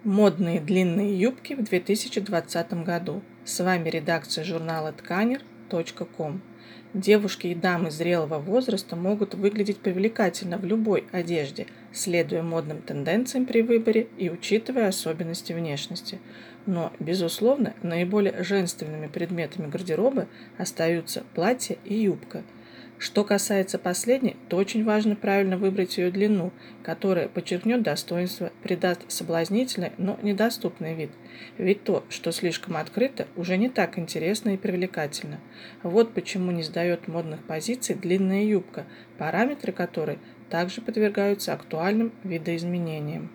Модные длинные юбки в 2020 году. С вами редакция журнала тканер.ком. Девушки и дамы зрелого возраста могут выглядеть привлекательно в любой одежде, следуя модным тенденциям при выборе и учитывая особенности внешности. Но, безусловно, наиболее женственными предметами гардероба остаются платье и юбка. Что касается последней, то очень важно правильно выбрать ее длину, которая подчеркнет достоинство, придаст соблазнительный, но недоступный вид. Ведь то, что слишком открыто, уже не так интересно и привлекательно. Вот почему не сдает модных позиций длинная юбка, параметры которой также подвергаются актуальным видоизменениям.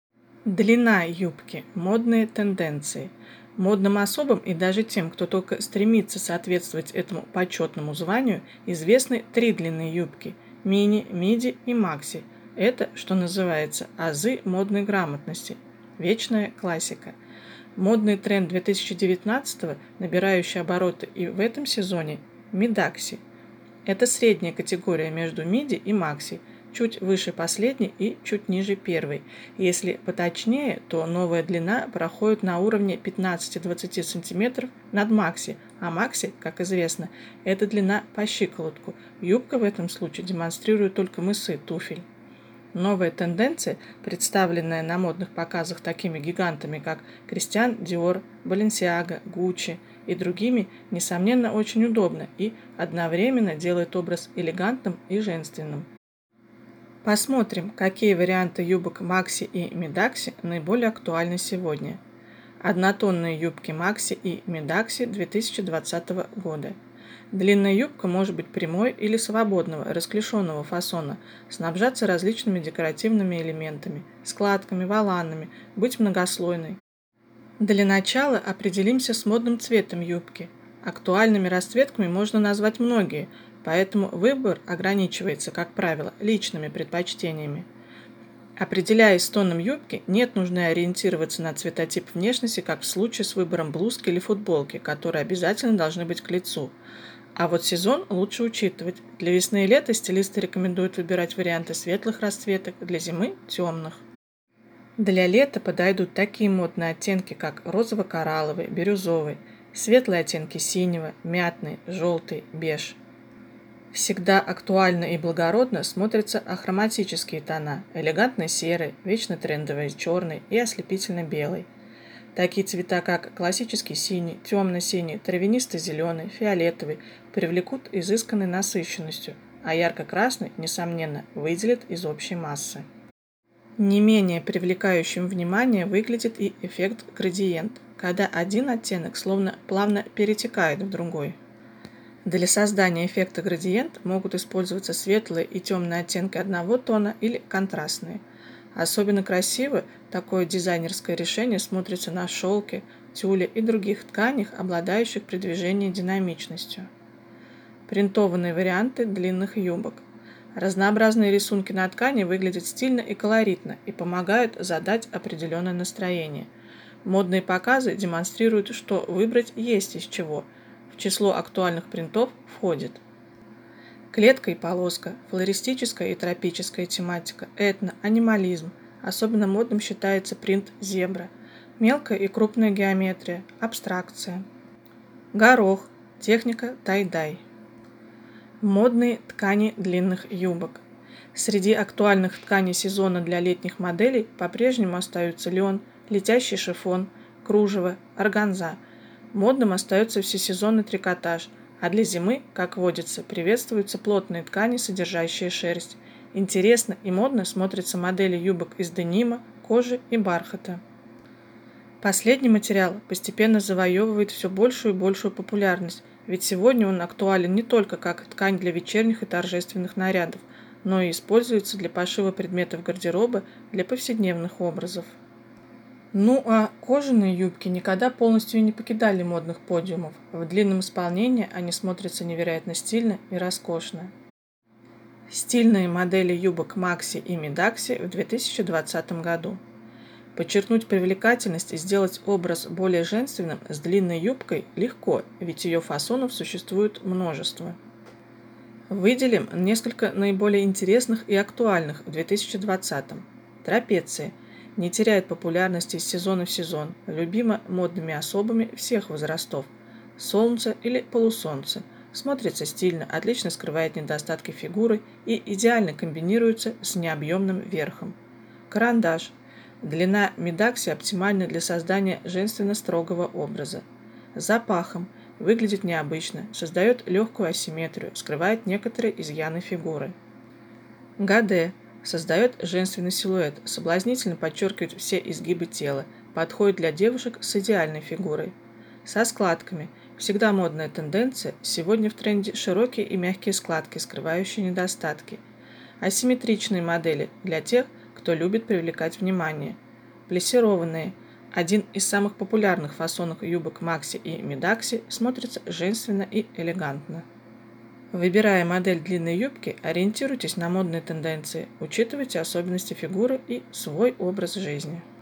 Длина юбки. Модные тенденции. Модным особам и даже тем, кто только стремится соответствовать этому почетному званию, известны три длины юбки – мини, миди и макси. Это, что называется, азы модной грамотности. Вечная классика. Модный тренд 2019, набирающий обороты и в этом сезоне – мидакси. Это средняя категория между миди и макси, чуть выше последней и чуть ниже первой. Если поточнее, то новая длина проходит на уровне 15-20 см над макси, а макси, как известно, это длина по щиколотку. Юбка в этом случае демонстрирует только мысы туфель. Новая тенденция, представленная на модных показах такими гигантами, как Кристиан Диор, Баленсиага, Гуччи и другими, несомненно, очень удобна и одновременно делает образ элегантным и женственным. Посмотрим, какие варианты юбок Макси и Мидакси наиболее актуальны сегодня. Однотонные юбки Макси и Мидакси 2020 года. Длинная юбка может быть прямой или свободного, расклешенного фасона, снабжаться различными декоративными элементами, складками, воланами, быть многослойной. Для начала определимся с модным цветом юбки. Актуальными расцветками можно назвать многие, поэтому выбор ограничивается, как правило, личными предпочтениями. Определяясь с тоном юбки, нет нужды ориентироваться на цветотип внешности, как в случае с выбором блузки или футболки, которые обязательно должны быть к лицу. А вот сезон лучше учитывать. Для весны и лета стилисты рекомендуют выбирать варианты светлых расцветок, для зимы – темных. Для лета подойдут такие модные оттенки, как розово-коралловый, бирюзовый, светлые оттенки синего, мятный, желтый, беж. Всегда актуально и благородно смотрятся ахроматические тона – элегантный серый, вечно трендовый черный и ослепительно белый. Такие цвета, как классический синий, темно-синий, травянисто-зеленый, фиолетовый, привлекут изысканной насыщенностью, а ярко-красный, несомненно, выделит из общей массы. Не менее привлекающим внимание выглядит и эффект градиент, когда один оттенок словно плавно перетекает в другой. Для создания эффекта градиент могут использоваться светлые и темные оттенки одного тона или контрастные. Особенно красиво такое дизайнерское решение смотрится на шелке, тюле и других тканях, обладающих при движении динамичностью. Принтованные варианты длинных юбок. Разнообразные рисунки на ткани выглядят стильно и колоритно и помогают задать определенное настроение. Модные показы демонстрируют, что выбрать есть из чего. В число актуальных принтов входит клетка и полоска, флористическая и тропическая тематика, этно, анимализм. Особенно модным считается принт зебра, мелкая и крупная геометрия, абстракция, горох, техника тай-дай. Модные ткани длинных юбок. Среди актуальных тканей сезона для летних моделей по-прежнему остаются лен, летящий шифон, кружево, органза. Модным остается всесезонный трикотаж, а для зимы, как водится, приветствуются плотные ткани, содержащие шерсть. Интересно и модно смотрятся модели юбок из денима, кожи и бархата. Последний материал постепенно завоевывает все большую и большую популярность, ведь сегодня он актуален не только как ткань для вечерних и торжественных нарядов, но и используется для пошива предметов гардероба для повседневных образов. Ну а кожаные юбки никогда полностью не покидали модных подиумов. В длинном исполнении они смотрятся невероятно стильно и роскошно. Стильные модели юбок Макси и Мидакси в 2020 году. Подчеркнуть привлекательность и сделать образ более женственным с длинной юбкой легко, ведь ее фасонов существует множество. Выделим несколько наиболее интересных и актуальных в 2020. Трапеции. Не теряет популярности из сезона в сезон, любима модными особами всех возрастов. Солнце или полусолнце. Смотрится стильно, отлично скрывает недостатки фигуры и идеально комбинируется с необъемным верхом. Карандаш. Длина медакси оптимальна для создания женственно-строгого образа. С запахом. Выглядит необычно, создает легкую асимметрию, скрывает некоторые изъяны фигуры. Гаде. Создает женственный силуэт, соблазнительно подчеркивает все изгибы тела, подходит для девушек с идеальной фигурой. Со складками. Всегда модная тенденция, сегодня в тренде широкие и мягкие складки, скрывающие недостатки. Асимметричные модели для тех, кто любит привлекать внимание. Плессированные. Один из самых популярных фасонов юбок Макси и Медакси, смотрится женственно и элегантно. Выбирая модель длинной юбки, ориентируйтесь на модные тенденции, учитывайте особенности фигуры и свой образ жизни.